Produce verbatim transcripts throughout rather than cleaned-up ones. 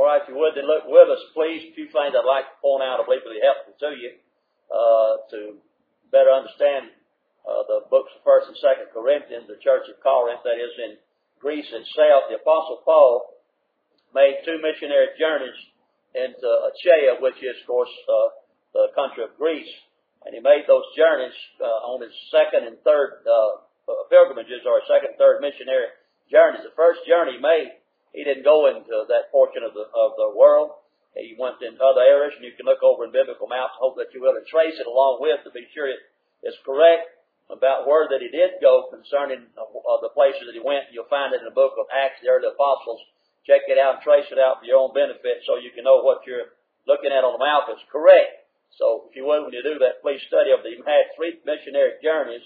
All right, if you would, then look with us, please. A few things I'd like to point out, I believe, will be helpful to you uh, to better understand uh, the books of First and Second Corinthians, the church of Corinth, that is in Greece itself. The Apostle Paul made two missionary journeys into Achaia, which is, of course, uh, the country of Greece. And he made those journeys uh, on his second and third uh, pilgrimages, or second and third missionary journeys. The first journey he made, he didn't go into that portion of the of the world. He went in other areas, and you can look over in biblical maps. Hope that you will and trace it along with to be sure it is correct about where that he did go concerning uh, the places that he went. You'll find it in the book of Acts, the early apostles. Check it out and trace it out for your own benefit, so you can know what you're looking at on the map is correct. So, if you would, when you do that, please study of them. He had three missionary journeys.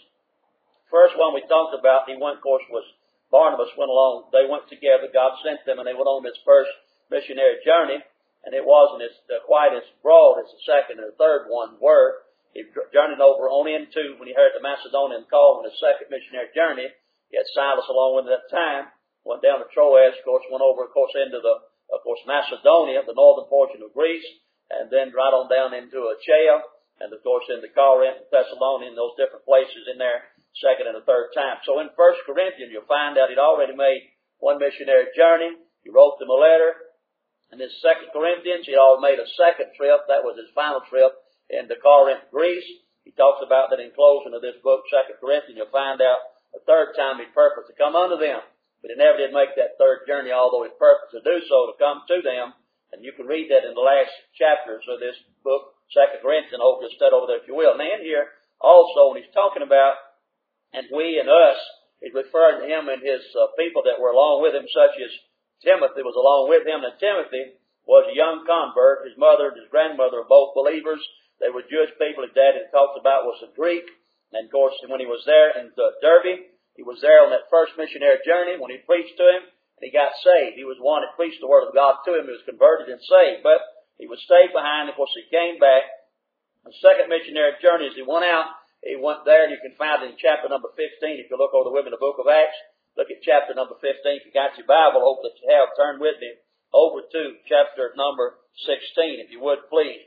First one we talked about, he went, of course, was Barnabas went along. They went together. God sent them, and they went on this first missionary journey. And it wasn't as uh, quite as broad as the second and the third one were. He journeyed over on into, when he heard the Macedonian call on his second missionary journey. He had Silas along with him at that time. Went down to Troas, of course, went over, of course, into the, of course, Macedonia, the northern portion of Greece. And then right on down into Achaia. And, of course, into Corinth and Thessalonian, those different places in there. Second and the third time. So in First Corinthians, you'll find out he'd already made one missionary journey. He wrote them a letter. In this Second Corinthians, he'd already made a second trip. That was his final trip into Corinth, Greece. He talks about that in closing of this book, Second Corinthians. You'll find out the third time he purposed to come unto them. But he never did make that third journey, although he purposed to do so, to come to them. And you can read that in the last chapters of this book, Second Corinthians. I hope you'll study over there if you will. Now in here, also, when he's talking about and we and us, he's referring to him and his uh, people that were along with him, such as Timothy was along with him. And Timothy was a young convert. His mother and his grandmother were both believers. They were Jewish people. His dad, he talks about, was a Greek. And of course, when he was there in uh, Derbe, he was there on that first missionary journey when he preached to him, and he got saved. He was one that preached the word of God to him. He was converted and saved. But he would stay behind. Of course, he came back. The second missionary journey, as he went out, he went there, and you can find it in chapter number fifteen. If you look over the with me in the book of Acts, look at chapter number fifteen. If you got your Bible, hope that you have. Turn with me over to chapter number sixteen, if you would, please.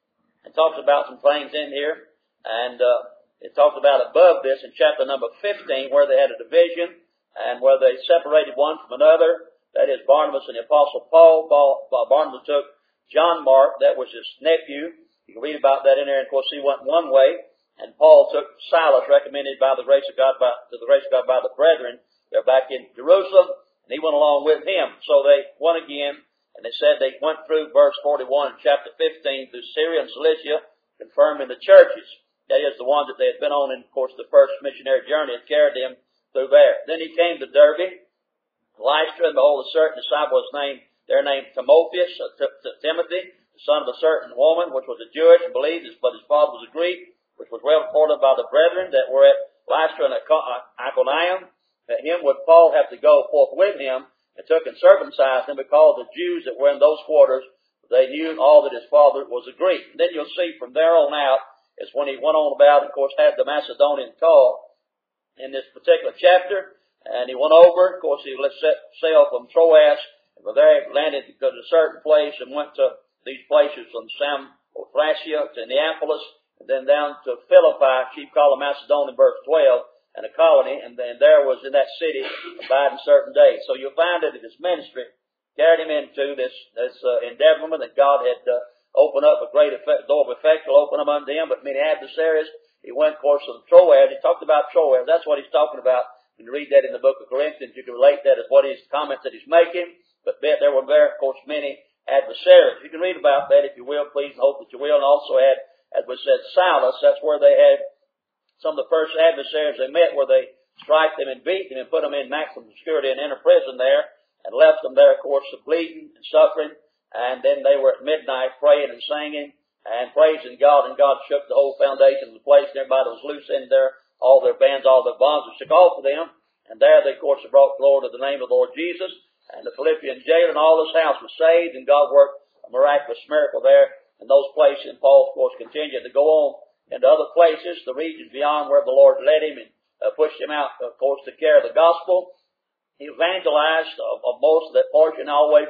It talks about some things in here, and uh, it talks about above this in chapter number fifteen, where they had a division, and where they separated one from another. That is Barnabas and the Apostle Paul. Paul Barnabas took John Mark, that was his nephew. You can read about that in there, and of course he went one way. And Paul took Silas, recommended by the grace of God, by, to the grace of God by the brethren. They're back in Jerusalem, and he went along with him. So they went again, and they said they went through verse forty-one in chapter fifteen through Syria and Cilicia, confirming the churches. That is the ones that they had been on, and of course the first missionary journey had carried them through there. Then he came to Derbe, Lystra, and behold, a certain disciple was named, their name Timotheus, uh, T- T- Timothy, the son of a certain woman, which was a Jewish and believed, but his father was a Greek, which was well reported by the brethren that were at Lystra and Iconium, that him would Paul have to go forth with him, and took and circumcised him, because the Jews that were in those quarters, they knew all that his father was a Greek. And then you'll see from there on out, is when he went on about, of course, had the Macedonian call in this particular chapter, and he went over, of course, he set sail from Troas, and from there he landed to a certain place, and went to these places from Samothracia to Neapolis, and then down to Philippi, chief called Macedonia, verse twelve, and a colony, and then there was in that city abiding certain days. So you'll find that his ministry carried him into this this uh, endeavorment that God had uh, opened up a great effect, door of effect will open up unto him, but many adversaries. He went, of course, to Troas. He talked about Troas. That's what he's talking about. When you read that in the book of Corinthians, you can relate that as what his comments that he's making. But there were there, of course, many adversaries. You can read about that if you will, please, and hope that you will. And also had, as we said, Silas. That's where they had some of the first adversaries they met, where they striped them and beat them and put them in maximum security and inner prison there, and left them there, of course, bleeding and suffering. And then they were at midnight praying and singing and praising God, and God shook the whole foundation of the place, and everybody was loose in there. All their bands, all their bonds were shook off of them. And there they, of course, brought glory to the name of the Lord Jesus. And the Philippian jailer and all his house was saved, and God worked a miraculous miracle there in those places. And Paul, of course, continued to go on into other places, the regions beyond where the Lord led him, and uh, pushed him out, of course, to carry the gospel. He evangelized of, of most of that portion all the way from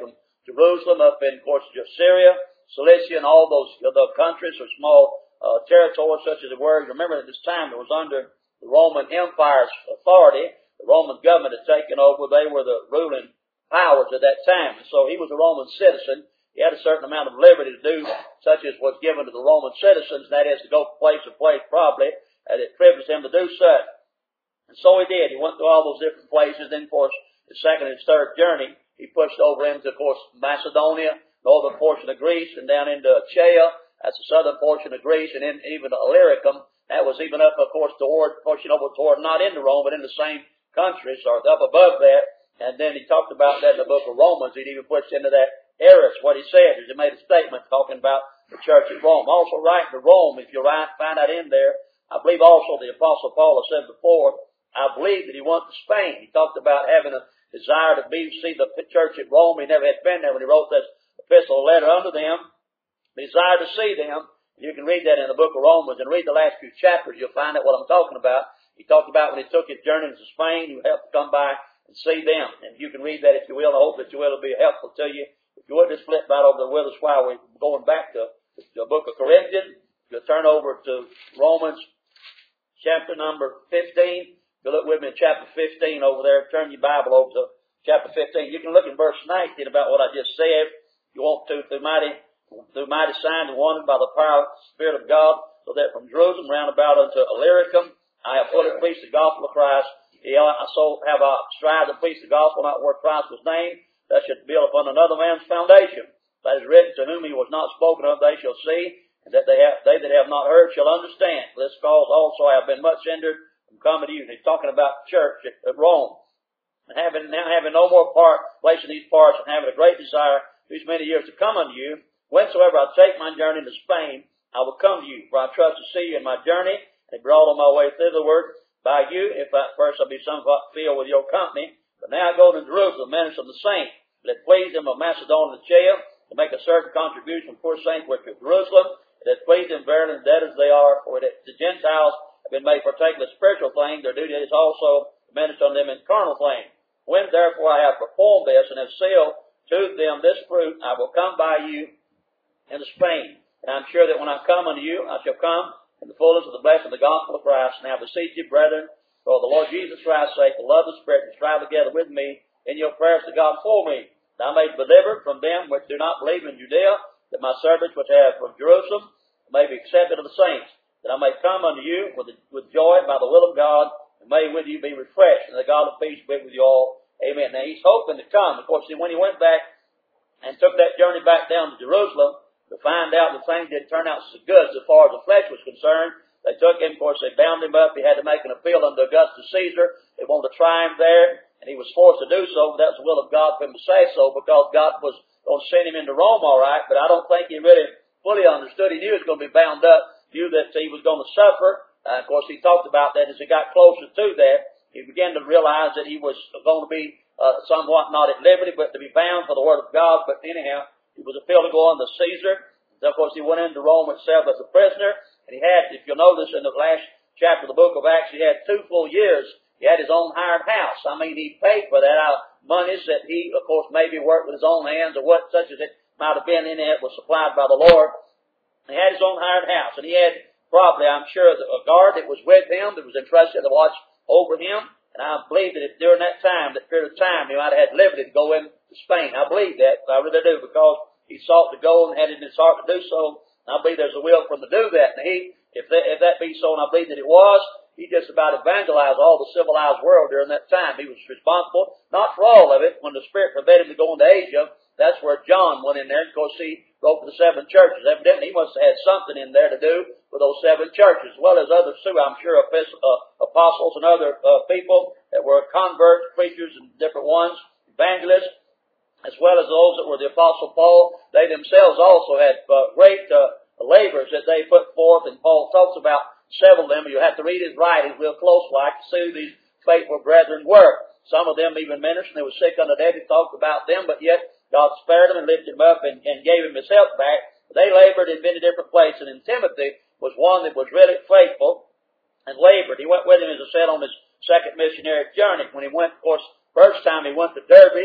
Jerusalem, up in, of course, Syria, Cilicia, and all those the countries or small uh, territories such as it were. Remember, at this time it was under the Roman Empire's authority. The Roman government had taken over. They were the ruling powers at that time. And so he was a Roman citizen. He had a certain amount of liberty to do such as was given to the Roman citizens, and that is to go from place to place probably, and it privileged him to do such. And so he did. He went through all those different places. Then, of course, his second and his third journey, he pushed over into, of course, Macedonia, northern portion of Greece, and down into Achaia. That's the southern portion of Greece, and then even Illyricum. That was even up, of course, toward, pushing over toward, not into Rome, but in the same countries, or up above that. And then he talked about that in the book of Romans. He'd even pushed into that Eris, what he said, is he made a statement talking about the church at Rome. Also writing to Rome, if you write, find that in there, I believe also the Apostle Paul has said before, I believe that he went to Spain. He talked about having a desire to be, see the church at Rome. He never had been there when he wrote this epistle letter unto them. He desired to see them. You can read that in the book of Romans and read the last few chapters. You'll find out what I'm talking about. He talked about when he took his journey to Spain, he would have to come by and see them. And you can read that if you will. I hope that you will. It'll be helpful to you. If you would just flip right over there with us while we're going back to the book of Corinthians, you'll turn over to Romans chapter number fifteen. You look with me in chapter fifteen over there. Turn your Bible over to chapter fifteen. You can look in verse nineteen about what I just said. If you want to, through mighty, through mighty signs and wonders by the power of the Spirit of God, so that from Jerusalem round about unto Illyricum, I have fully preached the gospel of Christ. So have I strived to preach the gospel, not where Christ was named, that should build upon another man's foundation. That is written, to whom he was not spoken of, they shall see, and that they have, they that have not heard shall understand. For this cause also I have been much hindered from coming to you. And he's talking about the church at, at Rome. And having, now having no more part, place in these parts, and having a great desire these many years to come unto you, whensoever I take my journey to Spain, I will come to you, for I trust to see you in my journey, and brought on my way thitherward by you, if at first I be somewhat filled with your company. But now I go to Jerusalem, minister of the saints. That pleased them of Macedonia and Achaia to make a certain contribution for saints which are at Jerusalem. It has pleased them verily, and dead as they are, for that the Gentiles have been made partakers of spiritual things. Their duty is also to minister on them in carnal things. When therefore I have performed this and have sealed to them this fruit, I will come by you into Spain. And I'm sure that when I come unto you, I shall come in the fullness of the blessing of the gospel of Christ. And I beseech you, brethren, for the Lord Jesus Christ's sake, to love the Spirit, and strive together with me in your prayers to God for me, that I may be delivered from them which do not believe in Judea, that my servants which have from Jerusalem may be accepted of the saints, that I may come unto you with, with joy by the will of God, and may with you be refreshed, and the God of peace be with you all. Amen. Now he's hoping to come. Of course, see, when he went back and took that journey back down to Jerusalem to find out that things didn't turn out so good as far as the flesh was concerned, they took him, of course, they bound him up. He had to make an appeal unto Augustus Caesar. They wanted to try him there, and he was forced to do so. But that was the will of God for him to say so, because God was going to send him into Rome, all right. But I don't think he really fully understood. He knew he was going to be bound up, knew that he was going to suffer. Uh, of course, he talked about that as he got closer to that. He began to realize that he was going to be uh, somewhat not at liberty, but to be bound for the word of God. But anyhow, he was appealed to go on to Caesar. And of course, he went into Rome itself as a prisoner. And he had, if you'll notice in the last chapter of the book of Acts, he had two full years. He had his own hired house. I mean, he paid for that out of monies that he, of course, maybe worked with his own hands or what, such as it might have been in it, was supplied by the Lord. He had his own hired house. And he had probably, I'm sure, a guard that was with him that was entrusted to watch over him. And I believe that if during that time, that period of time, he might have had liberty to go into Spain. I believe that. I really do, because he sought to go and had it in his heart to do so. And I believe there's a will for him to do that. And he, if that, if that be so, and I believe that it was, he just about evangelized all the civilized world during that time. He was responsible, not for all of it. When the Spirit forbade him to go into Asia, that's where John went in there. And of course, he wrote for the seven churches. Evidently, he must have had something in there to do with those seven churches, as well as others too. I'm sure apostles and other uh, people that were converts, preachers, and different ones, evangelists, as well as those that were the Apostle Paul. They themselves also had uh, great uh, labors that they put forth, and Paul talks about several of them. You have to read his writings real close like to see who these faithful brethren were. Some of them even ministered, and they were sick unto death. He talked about them, but yet God spared them and lifted him up and, and gave him his health back. They labored in many different places, and Timothy was one that was really faithful and labored. He went with him, as I said, on his second missionary journey. When he went, of course, first time he went to Derbe, and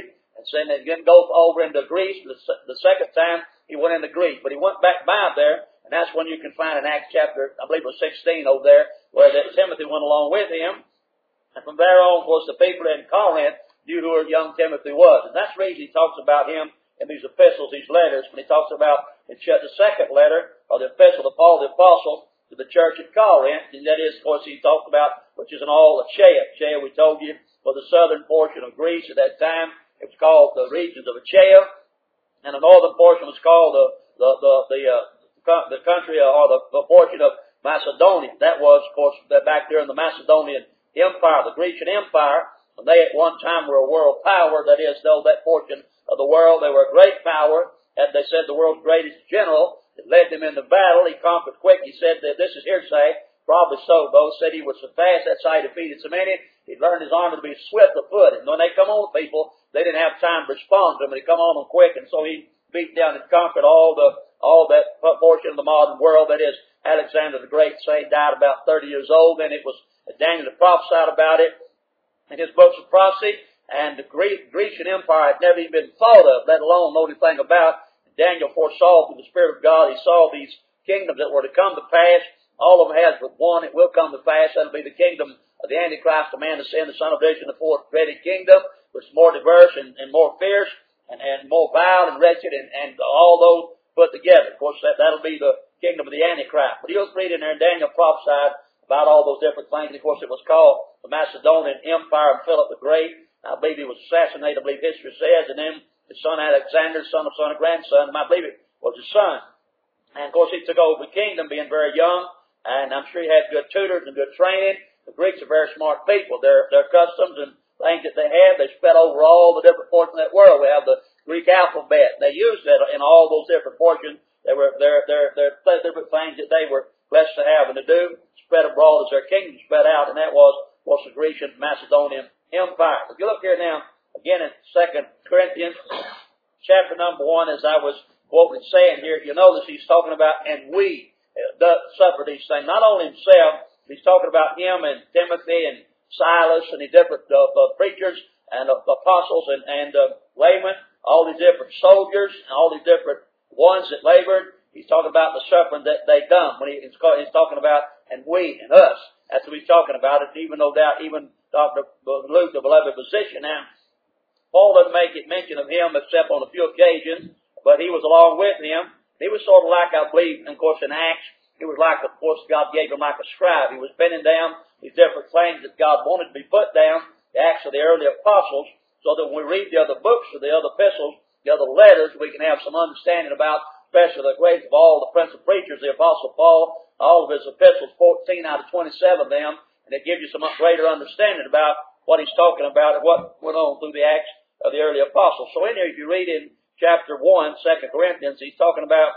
And he didn't go over into Greece. The, the second time he went into Greece. But he went back by there, and that's when you can find in Acts chapter, I believe it was sixteen over there, where that Timothy went along with him. And from there on, of course, the people in Corinth knew who young Timothy was. And that's the reason he talks about him in these epistles, these letters, when he talks about in the second letter, or the epistle of Paul the Apostle to the church at Corinth. And that is, of course, he talked about, which is in all Achaia. Achaia, we told you, for the southern portion of Greece at that time. It was called the regions of Achaia. And the northern portion was called the the the the, uh, the country uh, or the, the portion of Macedonia. That was, of course, back there in the Macedonian Empire, the Grecian Empire. And they at one time were a world power. That is, though that portion of the world, they were a great power. And they said the world's greatest general. It led them into battle. He conquered quick. He said that this is hearsay. Probably so, though. Said he was so fast, that's how he defeated so many. He'd learned his army to be swift of foot. And when they come on people, they didn't have time to respond to him. They come on them quick. And so he beat down and conquered all the all that portion of the modern world. That is, Alexander the Great, say, died about thirty years old. And it was Daniel that prophesied about it in his books of prophecy. And the Greek, Grecian Empire had never even been thought of, let alone know anything about. Daniel foresaw through the Spirit of God. He saw these kingdoms that were to come to pass. All of them has but one. It will come to pass. That'll be the kingdom of the Antichrist, the man of sin, the son of vision, the fourth dreaded kingdom, which is more diverse and, and more fierce and, and more vile and wretched and, and all those put together. Of course, that, that'll be the kingdom of the Antichrist. But you'll read in there, Daniel prophesied about all those different things. And of course, it was called the Macedonian Empire of Philip the Great. I believe he was assassinated, I believe history says, and then his son Alexander, son of son of grandson, and I believe it was his son. And of course, he took over the kingdom being very young, and I'm sure he had good tutors and good training. The Greeks are very smart people. Their their customs and things that they had, they spread over all the different portions of that world. We have the Greek alphabet. They used that in all those different portions. They were their their their different things that they were blessed to have and to do, spread abroad as their kingdom spread out, and that was, was the Grecian Macedonian Empire. If you look here now, again in Second Corinthians, chapter number one, as I was quoting saying here, you notice he's talking about, and we uh, suffer these things. Not only himself, he's talking about him and Timothy and Silas and the different uh, uh, preachers and uh, apostles and, and uh, laymen, all these different soldiers and all these different ones that labored. He's talking about the suffering that they done. When he, he's, called, he's talking about, and we and us. That's what he's talking about. It even no doubt, even Doctor Luke, the beloved physician. Now, Paul doesn't make it mention of him except on a few occasions, but he was along with him. He was sort of like, I believe, and of course in Acts, he was like, of course, God gave him like a scribe. He was penning down these different things that God wanted to be put down, the Acts of the early apostles, so that when we read the other books or the other epistles, the other letters, we can have some understanding about, especially the greatest of all the prince of preachers, the Apostle Paul, all of his epistles, fourteen out of twenty-seven of them, and it gives you some greater understanding about what he's talking about and what went on through the Acts of the early apostles. So in there, if you read in chapter one, Second Corinthians, he's talking about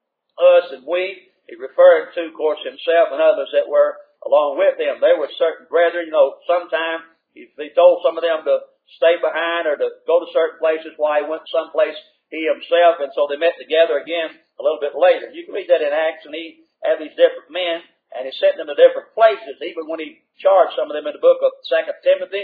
us and we. He referred to, of course, himself and others that were along with him. There were certain brethren, you know, sometime he, he told some of them to stay behind or to go to certain places while he went someplace he himself, and so they met together again a little bit later. You can read that in Acts, and he had these different men, and he sent them to different places. Even when he charged some of them in the book of Second Timothy,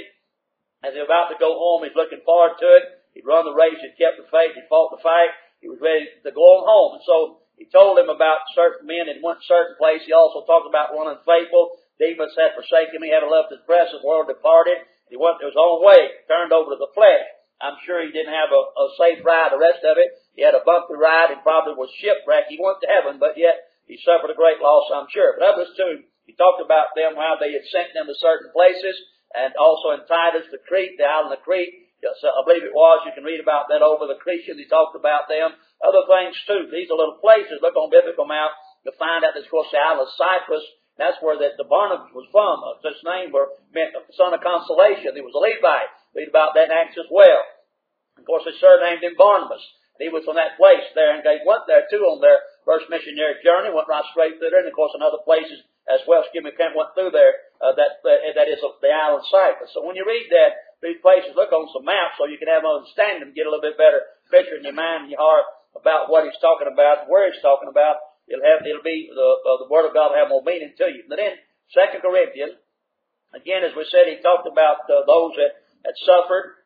as he was about to go home, he's looking forward to it. He'd run the race, he'd kept the faith, he'd fought the fight, he was ready to go on home. And so he told them about certain men that went certain place. He also talked about one unfaithful. Demas had forsaken him, he had left his presence, the world departed. He went his own way, turned over to the flesh. I'm sure he didn't have a, a safe ride the rest of it. He had a bumpy ride and probably was shipwrecked. He went to heaven, but yet he suffered a great loss, I'm sure. But others too, he talked about them, how they had sent them to certain places, and also in Titus, the Crete, the island of Crete. Yes, I believe it was. You can read about that over the Cretians. He talked about them. Other things too. These are little places. Look on Biblical Map. You'll find out, of course, the island of Cyprus. That's where that the Barnabas was from. His name were, meant the son of consolation. He was a Levite. Read about that in Acts as well. Of course, they surnamed him Barnabas. He was from that place there, and they went there too on their first missionary journey. Went right straight through there, and of course, in other places as well. Skimmy Kent went through there. Uh, that uh, that is uh, the island of Cyprus. So when you read that, these places, look on some maps so you can have an understanding, get a little bit better picture in your mind and your heart about what he's talking about, where he's talking about. It'll have, it'll be the uh, the Word of God will have more meaning to you. But then Second Corinthians, again, as we said, he talked about uh, those that had suffered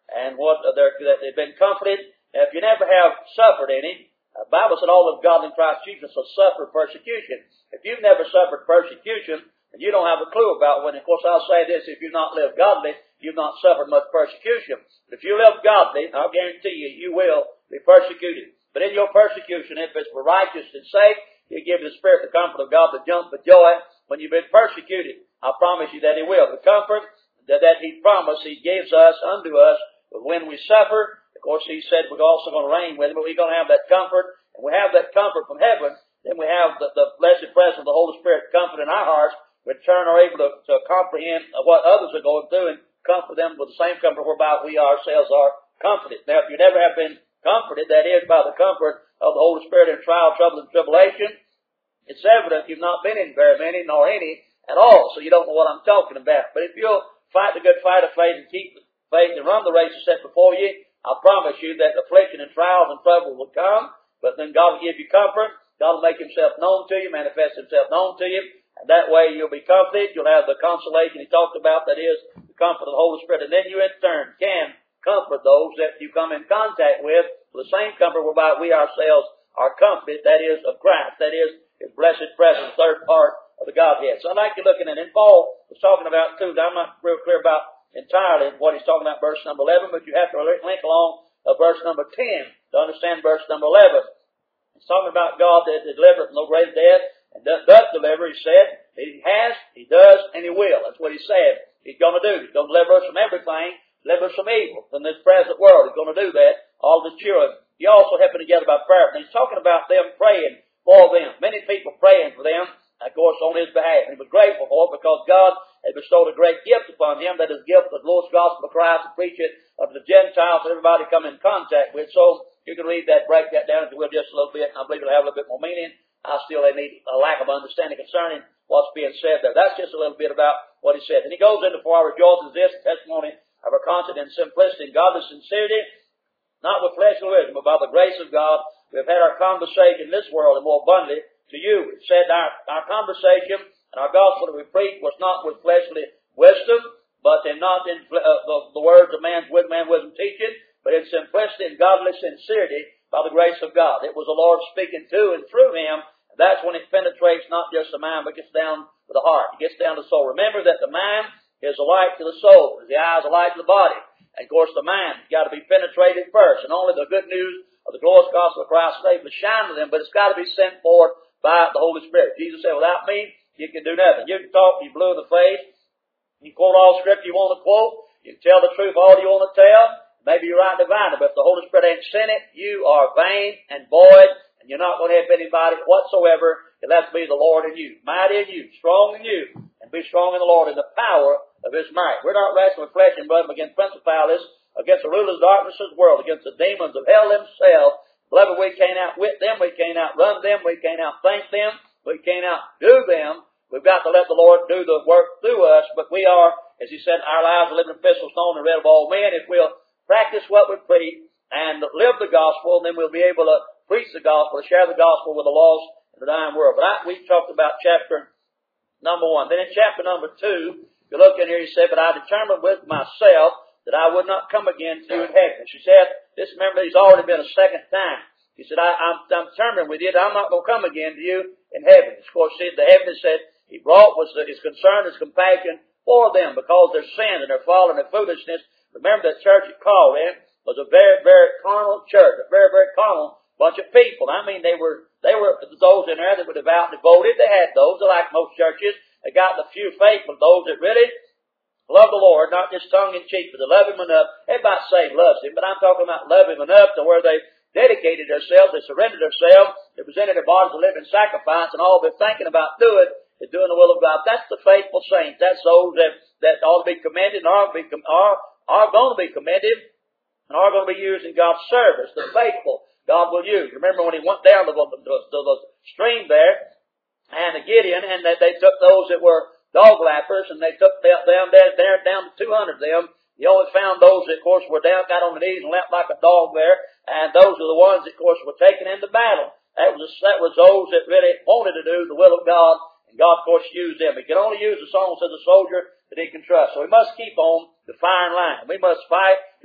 and what they're, that they've been comforted. Now, if you never have suffered any, the Bible said all of God in Christ Jesus will suffer persecution. If you've never suffered persecution, and you don't have a clue about when, of course I'll say this, if you've not lived godly, you've not suffered much persecution. But if you live godly, I'll guarantee you, you will be persecuted. But in your persecution, if it's for righteousness' sake, He'll give you the Spirit, the comfort of God, the jump for joy when you've been persecuted. I promise you that He will. The comfort that, that He promised, He gives us unto us. But when we suffer, of course He said we're also going to reign with Him, but we're going to have that comfort. And we have that comfort from heaven. Then we have the, the blessed presence of the Holy Spirit comfort in our hearts. We in turn are able to, to comprehend what others are going through and comfort them with the same comfort whereby we ourselves are comforted. Now, if you never have been comforted, that is by the comfort of the Holy Spirit in trial, trouble, and tribulation, it's evident you've not been in very many, nor any at all, so you don't know what I'm talking about. But if you'll fight the good fight of faith and keep the faith and run the race set before you, I promise you that affliction and trials and trouble will come, but then God will give you comfort. God will make Himself known to you, manifest Himself known to you, and that way you'll be comforted. You'll have the consolation He talked about, that is, the comfort of the Holy Spirit, and then you in turn can comfort those that you come in contact with, with the same comfort whereby we ourselves are comforted, that is, of Christ, that is, His blessed presence, third part of the Godhead. So I'd like you looking at it. And Paul was talking about, too, I'm not real clear about entirely what he's talking about verse number eleven, but you have to link along uh, verse number ten to understand verse number eleven. He's talking about God that delivered from no great death, and does, does deliver, he said. He has, He does, and He will. That's what He said He's going to do. He's going to deliver us from everything, deliver us from evil, from this present world. He's going to do that, all the children. He also helping together by prayer. And he's talking about them praying for them. Many people praying for them, of course, on his behalf. And he was grateful for it because God had bestowed a great gift upon him, that is the gift of the Lord's gospel of Christ, to preach it of the Gentiles and everybody come in contact with. So you can read that, break that down if you will just a little bit, and I believe it'll have a little bit more meaning. I still need a lack of understanding concerning what's being said there. That's just a little bit about what he said. And he goes into, for our rejoicing is this, testimony of our confidence and simplicity and godly sincerity, not with fleshly wisdom, but by the grace of God. We have had our conversation in this world and more abundantly to you. It said our, our conversation and our gospel that we preached was not with fleshly wisdom, but in not in uh, the, the words of man's wisdom, man wisdom teaching, but in simplicity and godly sincerity by the grace of God. It was the Lord speaking to and through him. And that's when it penetrates not just the mind, but gets down to the heart. It gets down to the soul. Remember that the mind is a light to the soul, as the eye is a light to the body. And of course the mind has got to be penetrated first. And only the good news of the glorious gospel of Christ is able to shine to them, but it's got to be sent forth by the Holy Spirit. Jesus said, without me, you can do nothing. You can talk, you blue in the face, you quote all scripture you want to quote, you can tell the truth all you want to tell, maybe you're right divine, but if the Holy Spirit ain't sent it, you are vain and void, and you're not going to help anybody whatsoever. It'll have to be the Lord in you, mighty in you, strong in you, and be strong in the Lord in the power of His might. We're not wrestling with flesh and blood, but against principalities, against the rulers of darkness of the world, against the demons of hell themselves. Beloved, we can't outwit them, we can't outrun them, we can't outthink them, we can't outdo them. We've got to let the Lord do the work through us, but we are, as He said, our lives are living epistles known and read of all men. If we'll practice what we preach and live the gospel, then we'll be able to preach the gospel, share the gospel with the lost and the dying world. But I, we talked about chapter number one. Then in chapter number two, if you look in here, he said, but I determined with myself that I would not come again to you in heaven. She said, this, remember, he's already been a second time. He said, I, I'm, I'm determined with you that I'm not going to come again to you in heaven. Of course, see, the heaven said he brought was his concern, his compassion for them because their sin and their fall and their foolishness. Remember that church at Corinth was a very, very carnal church, a very, very carnal bunch of people. I mean, they were, they were those in there that were devout and devoted. They had those, like most churches. They got the few faithful, those that really love the Lord, not just tongue in cheek, but to love Him enough. Everybody saved loves Him, but I'm talking about love Him enough to where they dedicated themselves, they surrendered themselves, they presented their bodies a living sacrifice, and all they're thinking about doing is doing the will of God. That's the faithful saints. That's those that, that ought to be commended and are, be, are, are going to be commended and are going to be used in God's service. The faithful God will use. Remember when He went down to the, to the, to the stream there, and the Gideon, and they, they took those that were dog lappers, and they took them down there, there down to two hundred of them. You only found those that, of course, were down, got on the knees and lapped like a dog there, and those are the ones that, of course, were taken into battle. That was, that was those that really wanted to do the will of God, and God, of course, used them. He can only use the songs of the soldier that He can trust. So we must keep on the firing line. We must fight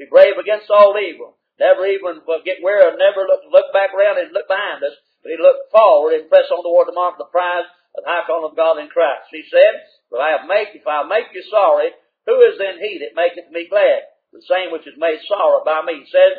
Be brave against all evil. Never even get weary, never look, look back around and look behind us, but he look forward and press on toward the mark of the prize of the high calling of God in Christ. He said, if I make, if I make you sorry, who is then he that maketh me glad? The same which is made sorrow by me. He said,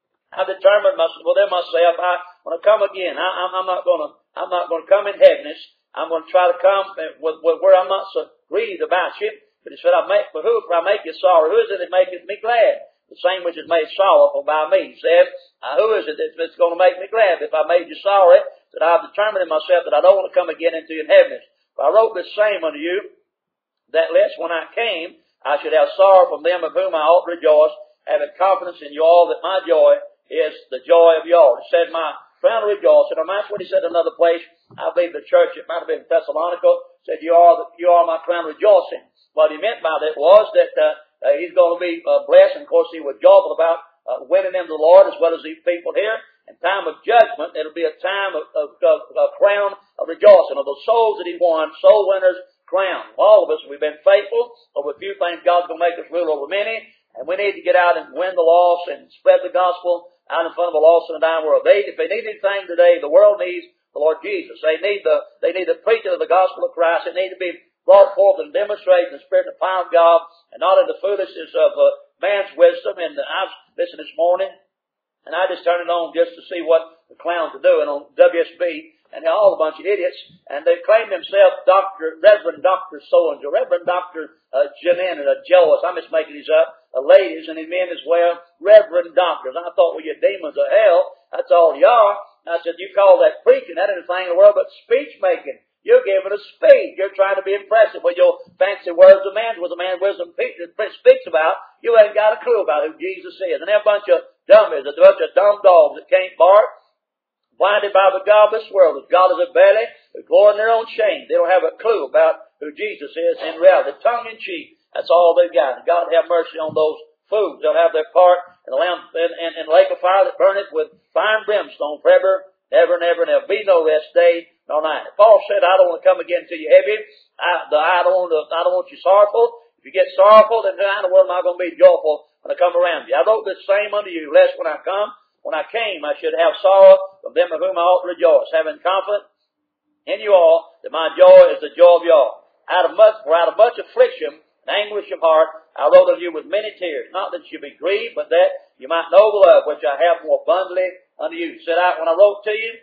I determined myself, within myself, I, when I come again, I, I'm, I'm not going to, I'm not going to come in heaviness. I'm going to try to come with, with where I'm not so grieved about you. But he said, I make, but who, if I make you sorry, who is it that maketh me glad? The same which is made sorrowful by me. He said, uh, who is it that's going to make me glad? If I made you sorry, that I've determined in myself that I don't want to come again into your heaviness. But I wrote this same unto you, that lest when I came, I should have sorrow from them of whom I ought to rejoice, having confidence in you all that my joy is the joy of you all. He said, my crown of rejoicing. And that's what he said in another place. I believe the church, it might have been Thessalonica, said, you are, the, you are my crown of rejoicing. What he meant by that was that uh, uh, he's going to be uh, blessed. And of course, he was joyful about uh, winning them to the Lord as well as these people here. In time of judgment, it'll be a time of, of, of, of a crown of rejoicing of the souls that he won, soul winners crown. All of us, we've been faithful over a few things. God's going to make us rule over many. And we need to get out and win the lost and spread the gospel out in front of a lost and a dying world. They, if they need anything today, the world needs the Lord Jesus. They need the, they need the preaching of the gospel of Christ. They need to be brought forth and demonstrated in the spirit and the power of God, and not in the foolishness of uh, man's wisdom. And I was listening this morning, and I just turned it on just to see what the clowns are doing on W S B, and they're all a bunch of idiots, and they claim themselves Doctor, Reverend Doctor So-and-so, Reverend Doctor uh, Janin, or Joas, I'm just making these up, uh, ladies and men as well, Reverend Doctors. And I thought, well, you demons of hell, that's all you are. And I said, you call that preaching, that ain't a thing in the world but speech making. You're giving a speech. You're trying to be impressive with your fancy words of man, with a man wisdom speaks about. You ain't got a clue about who Jesus is. And they're a bunch of dummies, a bunch of dumb dogs that can't bark, blinded by the God of this world. As God is a belly, they glory in their own shame. They don't have a clue about who Jesus is in reality. Tongue in cheek, that's all they've got. And God have mercy on those fools. They'll have their part in the lamp in, in, in the lake of fire that burneth with fire and brimstone forever, never, never, and there'll be no rest day nor night. Paul said, I don't want to come again to you heavy. I, the, I don't want to, I don't want you sorrowful. If you get sorrowful, then how in the world am I going to be joyful when I come around you? I wrote this same unto you, lest when I come, when I came, I should have sorrow from them of whom I ought to rejoice, having confidence in you all that my joy is the joy of you all. Out of much, for out of much affliction and anguish of heart, I wrote unto you with many tears, not that you be grieved, but that you might know the love which I have more abundantly unto you. Said I, when I wrote to you,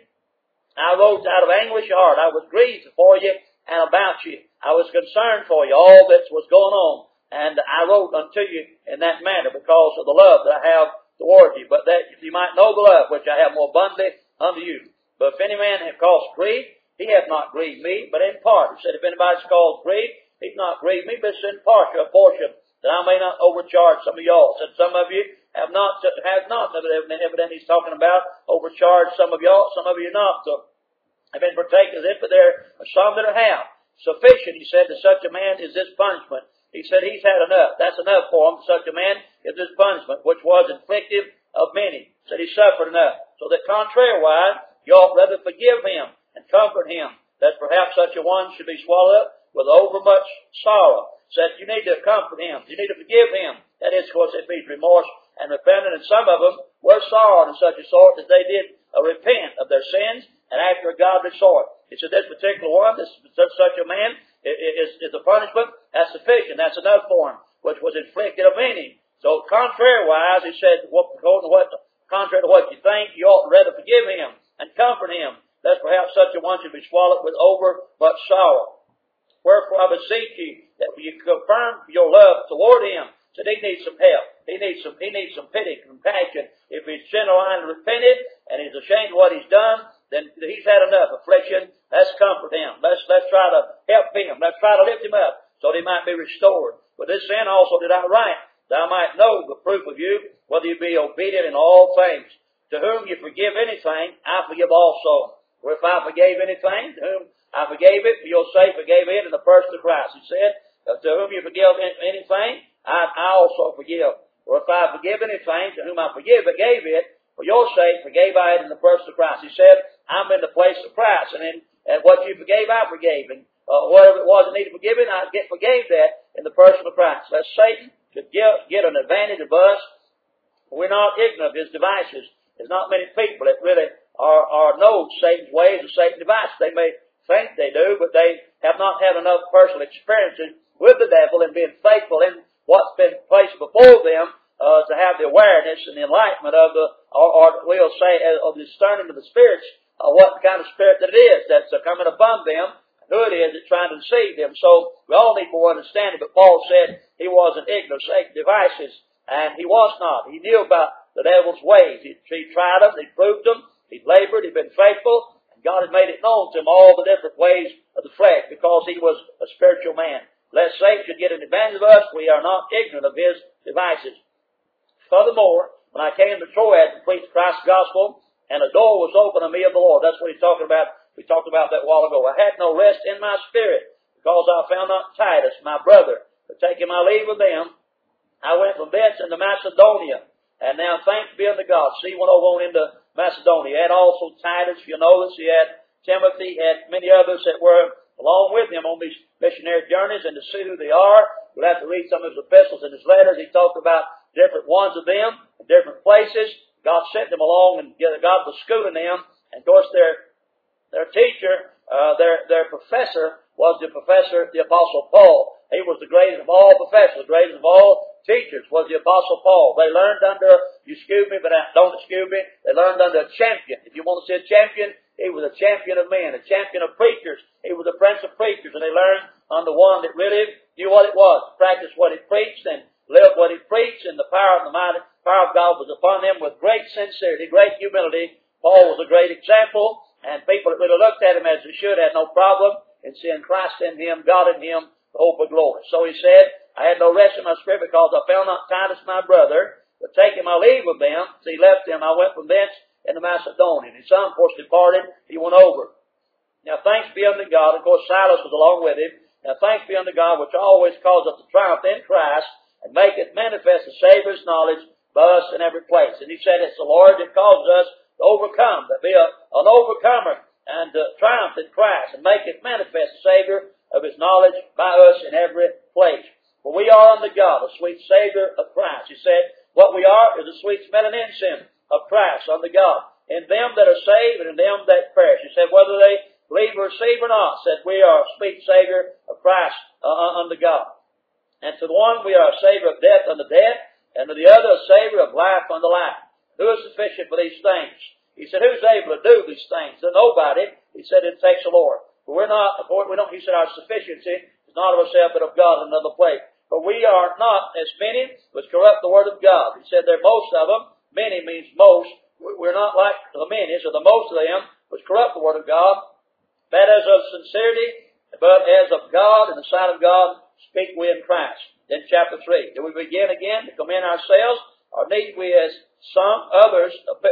I wrote out of anguish of heart. I was grieved for you and about you. I was concerned for you, all that was going on. And I wrote unto you in that manner because of the love that I have toward you. But that you might know the love which I have more abundantly unto you. But if any man have caused grief, he hath not grieved me, but in part. He said, if anybody's caused grief, he's not grieved me, but it's in part, a portion, that I may not overcharge some of y'all. Said some of you have not, have not, evidently he's talking about overcharged some of y'all, some of you not. So, have been partakers of it, but there are some that are have. Sufficient, he said, to such a man is this punishment. He said he's had enough. That's enough for him. Such a man is this punishment, which was inflictive of many. He said he suffered enough. So that contrariwise, you ought rather forgive him and comfort him, that perhaps such a one should be swallowed up with overmuch sorrow. Said you need to comfort him. You need to forgive him. That is, of course, it means remorse and repentance. And some of them were sorrowed in such a sort that they did uh, repent of their sins and after a godly sort. He said this particular one, this such a man, is, is a punishment. That's sufficient. That's enough for him, which was inflicted of many. So contrariwise, he said, what, what, contrary to what you think, you ought to rather forgive him and comfort him, lest perhaps such a one should be swallowed with over much sorrow. Wherefore I beseech you that you confirm your love toward him. So he needs some help. He needs some, he needs some pity, compassion. If he's sinned and repented and he's ashamed of what he's done, then he's had enough affliction. Let's comfort him. Let's, let's try to help him. Let's try to lift him up so that he might be restored. But this sin also did I write, that I might know the proof of you, whether you be obedient in all things. To whom you forgive anything, I forgive also. For if I forgave anything, to whom I forgave it, for your sake forgave it in the person of Christ. He said, to whom you forgive anything, I, I also forgive. For if I forgive anything, to whom I forgive, forgave it, for your sake forgave I it in the person of Christ. He said, I'm in the place of Christ, and in and what you forgave, I forgave. And uh, whatever it was that needed forgiving, I get forgave that in the person of Christ. Lest Satan could get, get an advantage of us We're not ignorant of his devices. There's not many people that really are, are know Satan's ways and Satan's devices. They may think they do, but they have not had enough personal experiences with the devil and being faithful in what's been placed before them uh, to have the awareness and the enlightenment of the, or, or we'll say, of the discerning of the spirits, uh, what kind of spirit that it is that's uh, coming upon them, who it is that's trying to deceive them. So we all need more understanding, but Paul said he wasn't ignorant of Satan's devices, and he was not. He knew about the devil's ways. He, he tried them, he proved them, he labored, he'd been faithful, and God had made it known to him all the different ways of the flesh because he was a spiritual man. Lest Satan should get an advantage of us, we are not ignorant of his devices. Furthermore, when I came to Troas to preach Christ's gospel, and a door was opened to me of the Lord. That's what he's talking about. We talked about that a while ago. I had no rest in my spirit, because I found not Titus, my brother. But taking my leave of them, I went from thence into Macedonia. And now thanks be unto God. See, went over on into Macedonia. He had also Titus, you notice. He had Timothy. He had many others that were along with him on these missionary journeys. And to see who they are, we'll have to read some of his epistles and his letters. He talked about different ones of them in different places. God sent them along, and God was schooling them. And of course, their their teacher, uh, their their professor was the professor, the Apostle Paul. He was the greatest of all professors, the greatest of all teachers was the Apostle Paul. They learned under, you excuse me, but don't excuse me, they learned under a champion. If you want to see a champion, he was a champion of men, a champion of preachers. He was a prince of preachers, and they learned under one that really knew what it was, practiced what he preached, and lived what he preached, and the power of the mighty power of God was upon them with great sincerity, great humility. Paul was a great example, and people that really looked at him as they should had no problem in seeing Christ in him, God in him, the hope of glory. So he said, I had no rest in my spirit because I found not Titus my brother, but taking my leave of them, as he left them, I went from thence into Macedonia. And his son, of course, departed, he went over. Now thanks be unto God. Of course, Silas was along with him. Now thanks be unto God, which always causes us to triumph in Christ, and maketh manifest the Savior's knowledge by us in every place. And he said it's the Lord that causes us to overcome, to be a, an overcomer, and to triumph in Christ, and make it manifest the Savior of his knowledge by us in every place. For we are unto God, a sweet Savior of Christ. He said, what we are is a sweet smelling incense of Christ unto God, in them that are saved and in them that perish. He said, whether they believe or receive or not, said we are a sweet Savior of Christ uh, unto God. And to the one we are a Savior of death unto death, and to the other a Savior of life unto life. Who is sufficient for these things? He said, who's able to do these things? To nobody. He said, it takes the Lord. For we're not, we don't, he said, our sufficiency is not of ourselves, but of God in another place. For we are not as many which corrupt the word of God. He said, there are most of them. Many means most. We're not like the many, so the most of them which corrupt the word of God. That as of sincerity, but as of God, in the sight of God, speak we in Christ. Then chapter three. Do we begin again to commend ourselves, or need we as some others,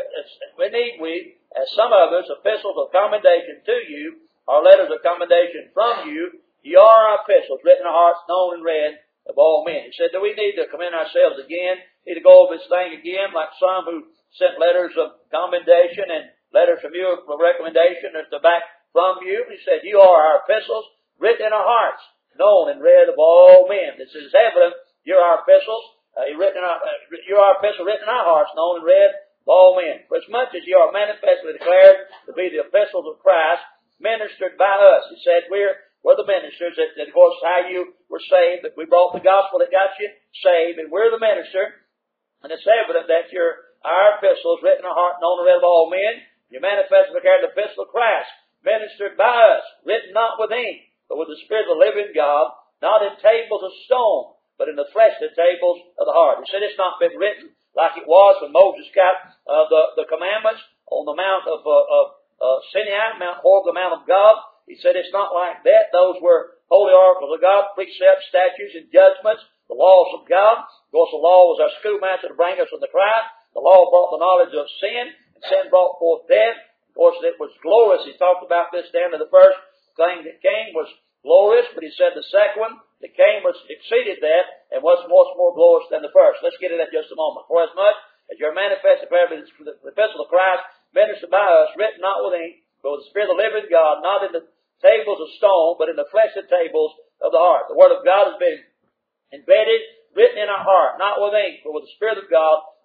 we need we, as some others, epistles of commendation to you, or letters of commendation from you? Ye are our epistles, written in our hearts, known and read of all men. He said, do we need to commend ourselves again? Need to go over this thing again, like some who sent letters of commendation and letters from you of recommendation or to back from you? He said, you are our epistles, written in our hearts, known and read of all men. This is evident. You're our epistles. Uh, written in our, uh, you're our epistle written in our hearts, known and read of all men. For as much as you are manifestly declared to be the epistles of Christ, ministered by us. He said, we're, we're the ministers that, that, of course, how you were saved, that we brought the gospel that got you saved, and we're the minister. And it's evident that you're our epistles, written in our heart, known and read of all men. You manifestly declared the epistle of Christ, ministered by us, written not with ink, but with the Spirit of the living God, not in tables of stone, but in the fleshly tables of the heart. He said it's not been written like it was when Moses got uh, the, the commandments on the Mount of, uh, of uh, Sinai, Mount Horeb, the Mount of God. He said it's not like that. Those were holy oracles of God, precepts, statutes, and judgments, the laws of God. Of course, the law was our schoolmaster to bring us to the Christ. The law brought the knowledge of sin, and sin brought forth death. Of course, it was glorious. He talked about this down to the first thing that came was glorious, but he said the second one that came was exceeded that and was much more glorious than the first. Let's get to that just a moment. For as much as you're manifested for the epistle of Christ, ministered by us, written not with ink, but with the Spirit of the living God, not in the tables of stone, but in the fleshly tables of the heart. The Word of God has been embedded, written in our heart, not with ink, but with the Spirit of God,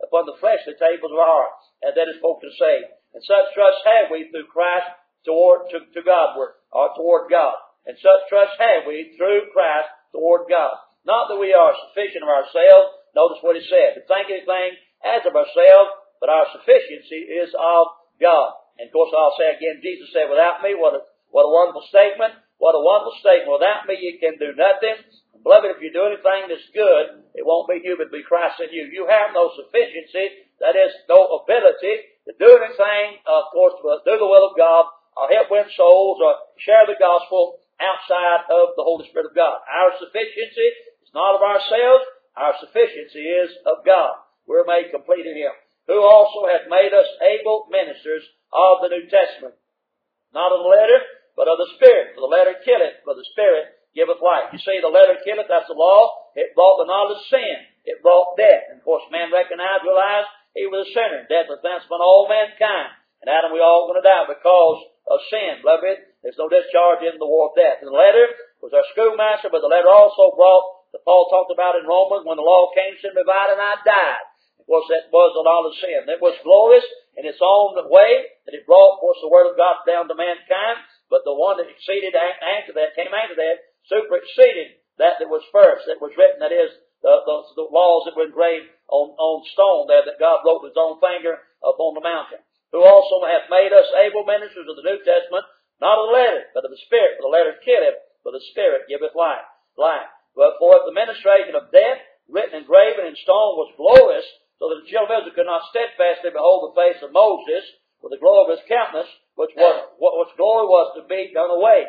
upon the fleshly tables of our heart, and that is supposed to save. And such trust have we through Christ toward to, to Godward, or toward God. And such trust have we through Christ toward God. Not that we are sufficient of ourselves. Notice what he said. To think anything as of ourselves, but our sufficiency is of God. And of course I'll say again, Jesus said, without me, what a, what a wonderful statement. What a wonderful statement. Without me you can do nothing. Beloved, if you do anything that's good, it won't be you, but be Christ in you. You have no sufficiency, that is, no ability to do anything, of course, to do the will of God, or help win souls, or share the gospel outside of the Holy Spirit of God. Our sufficiency is not of ourselves. Our sufficiency is of God. We're made complete in Him, who also hath made us able ministers of the New Testament. Not of the letter, but of the Spirit. For the letter killeth, but the Spirit giveth life. You see, the letter killeth, that's the law. It brought the knowledge of sin. It brought death. And of course, man recognized, realized he was a sinner. Death was thence upon all mankind. And Adam, we all going to die because of sin. Beloved, there's no discharge in the war of death. And the letter was our schoolmaster, but the letter also brought, that Paul talked about in Romans, when the law came, sin divided, and I died. Of course, that was the knowledge of sin. It was glorious in its own way, that it brought, of course, the Word of God down to mankind. But the one that exceeded after that, came after that, super exceeded that that was first, that was written, that is, the, the, the laws that were engraved on, on stone there, that God wrote with His own finger upon the mountain. Who also hath made us able ministers of the New Testament, not of the letter, but of the Spirit. For the letter killeth, but the Spirit giveth life. life. But for if the ministration of death, written and graven in stone, was glorious, so that the children of Israel could not steadfastly behold the face of Moses, with the glory of his countenance, which was, what which glory was to be done away.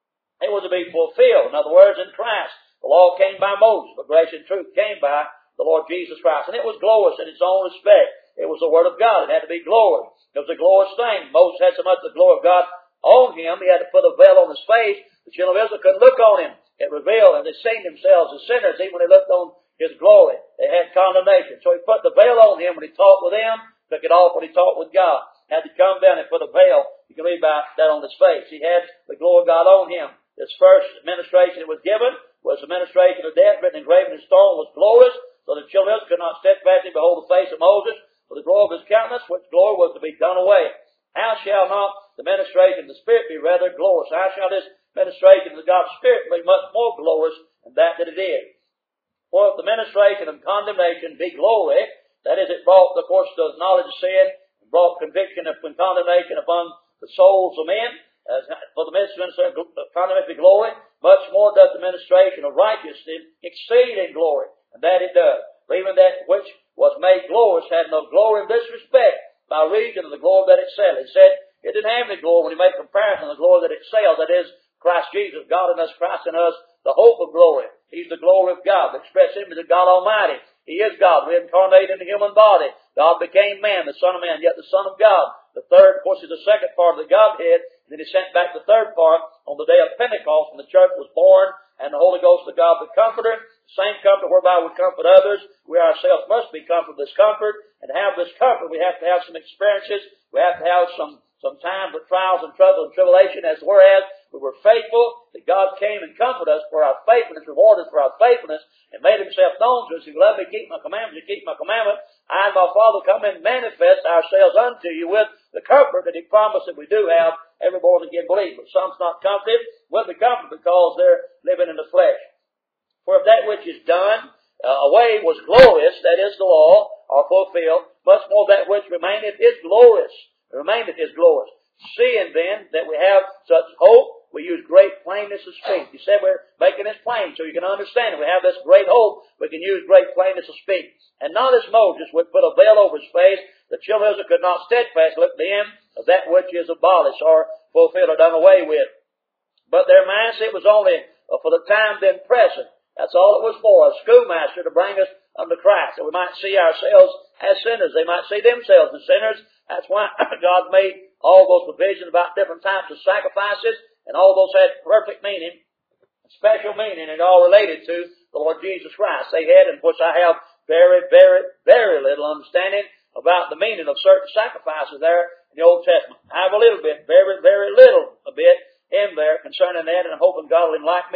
It was to be fulfilled. In other words, in Christ. The law came by Moses, but grace and truth came by the Lord Jesus Christ. And it was glorious in its own respect. It was the Word of God. It had to be glorious. It was a glorious thing. Moses had so much of the glory of God on him, he had to put a veil on his face. The children of Israel couldn't look on him. It revealed, and they seen themselves as sinners, even when they looked on his glory. They had condemnation. So he put the veil on him when he talked with them, took it off when he talked with God. Had to come down and put a veil. You can read about that on his face. He had the glory of God on him. This first administration that was given was the administration of death, written and graven in stone, was glorious, so the children of Israel could not steadfastly behold the face of Moses, for the glory of his countenance, which glory was to be done away. How shall not the ministration of the Spirit be rather glorious? How shall this ministration of God's Spirit be much more glorious than that that it is? For if the ministration of condemnation be glory, that is, it brought, of course, the knowledge of sin, brought conviction and condemnation upon the souls of men, as for the ministration of condemnation be glory, much more does the ministration of righteousness exceed in glory, and that it does. For even that which was made glorious had no glory in this respect, by reason of the glory that excelled. He said it didn't have any glory when he made comparison of the glory that excelled, that is, Christ Jesus, God in us, Christ in us, the hope of glory. He's the glory of God, the express image of God Almighty. He is God, reincarnated in the human body. God became man, the Son of Man, yet the Son of God. The third, of course, is the second part of the Godhead. And then He sent back the third part on the day of Pentecost when the church was born, and the Holy Ghost of God, the Comforter, the same Comforter whereby we comfort others. We ourselves must be comforted with this comfort. And to have this comfort, we have to have some experiences. We have to have some, some time for trials and trouble and tribulation, as whereas we were faithful, that God came and comforted us for our faithfulness, rewarded us for our faithfulness, and made Himself known to us. If you love me, keep my commandments, you keep my commandments. I and my Father come and manifest ourselves unto you with the comfort that He promised that we do have every born again believer. Some's not comforted with the comfort because they're living in the flesh. For if that which is done uh, away was glorious, that is the law, or fulfilled, much more that which remaineth is glorious. Remaineth is glorious. Seeing then that we have such hope, we use great plainness of speech. He said we're making this plain so you can understand it. We have this great hope. We can use great plainness of speech. And not as Moses would put a veil over his face, the children of Israel could not steadfast look at the end of that which is abolished or fulfilled or done away with. But their mindset was only for the time then present. That's all it was for, a schoolmaster to bring us unto Christ, that we might see ourselves as sinners. They might see themselves as sinners. That's why God made all those provisions about different types of sacrifices, and all those had perfect meaning, special meaning, and all related to the Lord Jesus Christ. They had, and of course I have very, very, very little understanding about the meaning of certain sacrifices there in the Old Testament. I have a little bit, very, very little a bit in there concerning that, and I'm hoping God will enlighten me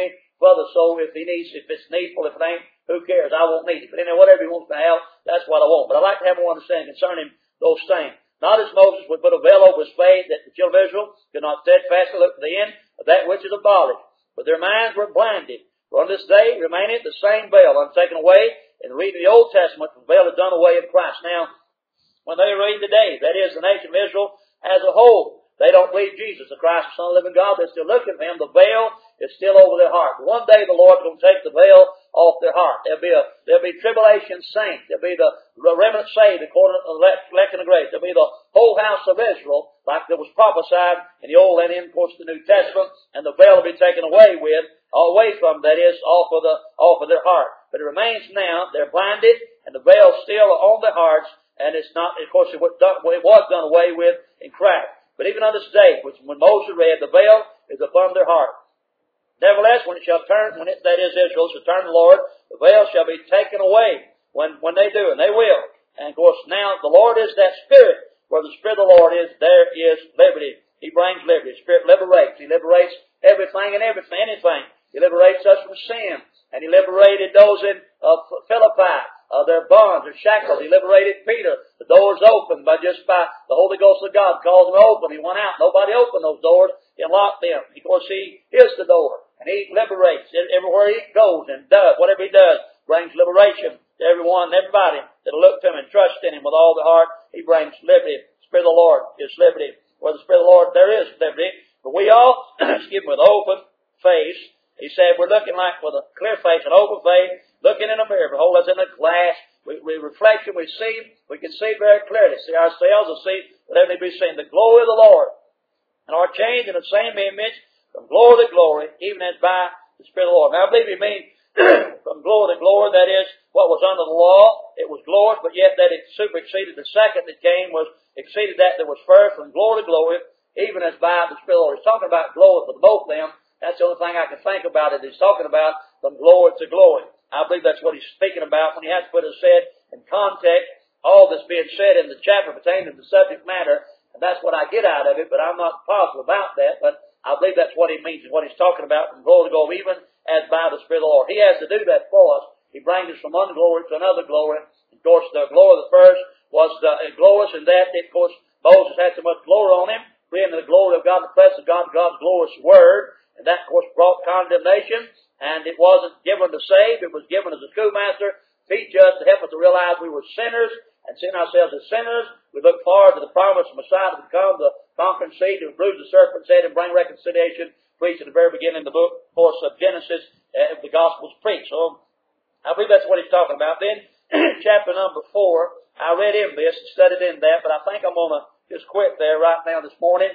brother so if he needs, if it's needful, if it ain't, who cares? I won't need it. But anyway, whatever he wants to have, that's what I want. But I'd like to have more understanding concerning those things. Not as Moses would put a veil over his face that the children of Israel could not steadfastly look to the end of that which is abolished. But their minds were blinded. For on this day remaineth the same veil untaken away. In reading the Old Testament, the veil is done away in Christ. Now, when they read today, that is the nation of Israel as a whole, they don't believe Jesus, the Christ, the Son of the living God. They're still looking for Him. The veil is still over their heart. One day the Lord's going to take the veil off their heart. There'll be a, there'll be tribulation saints. There'll be the remnant saved according to the elect and the grace. There'll be the whole house of Israel, like there was prophesied in the Old and in, of course, the New Testament, and the veil will be taken away with, away from, that is, off of the, off of their heart. But it remains now, they're blinded, and the veil's still on their hearts, and it's not, of course, it was done, it was done away with in Christ. But even on this day, which when Moses read, the veil is upon their heart. Nevertheless, when it shall turn, when it, that is Israel, shall turn to the Lord, the veil shall be taken away when, when they do, and they will. And of course, now the Lord is that Spirit. Where the Spirit of the Lord is, there is liberty. He brings liberty. The Spirit liberates. He liberates everything and everything, anything. He liberates us from sin. And He liberated those in uh, Philippi, uh, their bonds, their shackles. He liberated Peter. The doors opened by just by the Holy Ghost of God called them open. He went out. Nobody opened those doors. He unlocked them. Of course, He is the door. And He liberates everywhere He goes and does. Whatever He does brings liberation to everyone and everybody that'll look to Him and trust in Him with all their heart. He brings liberty. The Spirit of the Lord is liberty. Where the Spirit of the Lord, there is liberty. But we all, excuse me, with open face. He said we're looking like with a clear face, an open face, looking in a mirror. Behold, as in a glass. We, we reflect and we see. We can see very clearly. See ourselves and see whatever may be seen. The glory of the Lord. And are changed in the same image from glory to glory, even as by the Spirit of the Lord. Now, I believe He means from glory to glory, that is, what was under the law, it was glorious, but yet that it super exceeded the second that came was exceeded that that was first, from glory to glory, even as by the Spirit of the Lord. He's talking about glory for both of them. That's the only thing I can think about it. He's talking about from glory to glory. I believe that's what he's speaking about when he has to put it said in context, all this being said in the chapter pertaining to the subject matter, and that's what I get out of it, but I'm not positive about that, but I believe that's what he means, what he's talking about, from glory to glory, even as by the Spirit of the Lord. He has to do that for us. He brings us from one glory to another glory. Of course, the glory of the first was the, uh, glorious in that, of course, Moses had so much glory on him, bringing the glory of God, the presence of God, God's glorious Word, and that, of course, brought condemnation, and it wasn't given to save, it was given as a schoolmaster, teach us, to help us to realize we were sinners, and seeing ourselves as sinners, we look forward to the promise of Messiah to become the conquering seed, to bruise the serpent's head and bring reconciliation, preached at the very beginning of the book, of course, of Genesis, uh, the Gospels preached. So, I believe that's what he's talking about. Then, chapter number four, I read in this and studied in that, but I think I'm going to just quit there right now this morning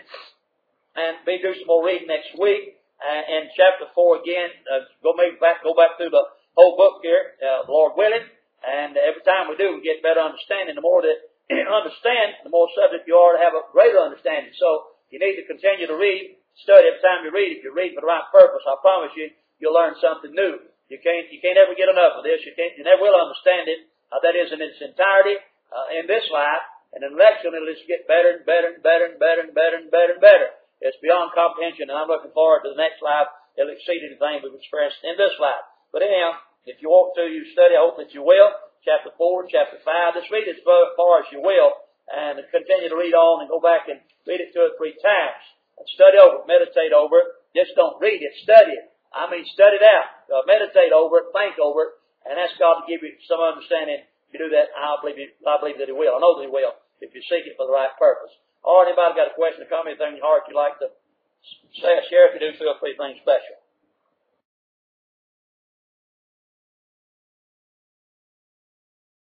and be do some more reading next week. Uh, and chapter four again, uh, go maybe back, go back through the whole book here, uh, Lord willing. And every time we do, we get better understanding. The more that you understand, the more subject you are to have a greater understanding. So you need to continue to read, study every time you read. If you read for the right purpose, I promise you, you'll learn something new. You can't, you can't ever get enough of this. You can't, you never will understand it. Uh, that is in its entirety uh, in this life. And in the next one, it'll just get better and better and better and better and better and better and better. It's beyond comprehension, and I'm looking forward to the next life. It'll exceed anything we've experienced in this life. But anyhow, if you want to, you study. I hope that you will. Chapter four, chapter five. Just read it as far as you will, and continue to read on and go back and read it two or three times. And study over it, meditate over it. Just don't read it, study it. I mean, study it out. Uh, meditate over it, think over it, and ask God to give you some understanding. If you do that, I believe, you, I believe that He will. I know that He will, if you seek it for the right purpose. Or anybody got a question or comment, anything in your heart you'd like to say, share? If you do, feel free, anything special.